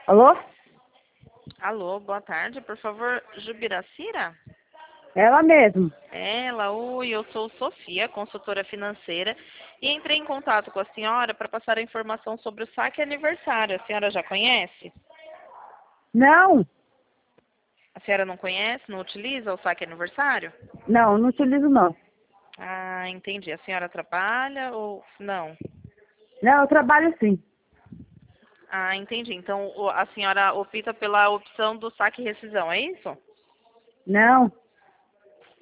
Alô? Alô, boa tarde, por favor, Jubiracira? Ela mesmo. Ela, oi, eu sou Sofia, consultora financeira, e entrei em contato com a senhora para passar a informação sobre o saque aniversário. A senhora já conhece? Não, A senhora não conhece, não utiliza o saque aniversário? não utilizo não. Ah, entendi. A senhora trabalha ou não? Não, eu trabalho sim. Ah, entendi. Então a senhora opta pela opção do saque e rescisão, é isso? Não,